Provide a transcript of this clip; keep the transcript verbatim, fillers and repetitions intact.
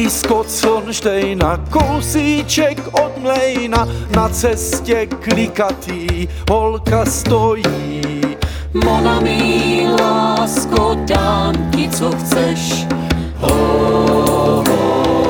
blízko Cornštejna, kousíček od mlejna, na cestě klikatý holka stojí. Mona mý lásko, dám ti, co chceš. Ho, ho.